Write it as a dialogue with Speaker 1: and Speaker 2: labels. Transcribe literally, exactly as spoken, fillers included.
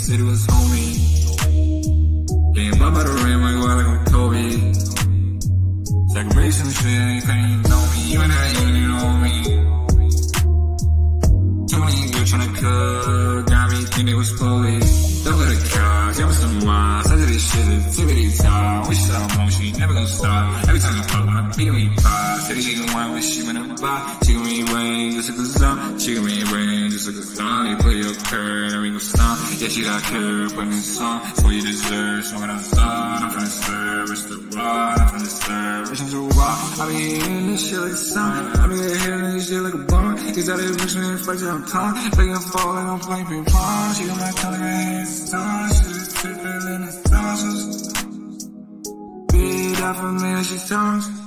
Speaker 1: said it was homie. Getting bought by the rim, like why like I'm Kobe. Sacrifice some shit, you can't even know me. You and I, you don't even know me. Too many girls tryna cook, got me think it was police. Double the cock, give me some moms. I did this shit, it's tippity top. Wish I won't, she never gonna stop. Every time I fuck, when I beat me pop. Said she can wine when she went up by. She give me rain, just like a song. She give me rain, just like a song. You play your curve, and we gon' stop. Yeah, she got curve, but in song. It's what you deserve, so when I start, I'm finna serve. It's the raw, I'm finna serve. It's too raw. I be hitting this shit like a song. I be hitting this shit like a bomb. Cause out of this bitch, man, fight till I'm calm. Play and fall like I'm playing ping pong. She got my tongue in her hands. She just fit in the stars. Beat out for me like she's tongues.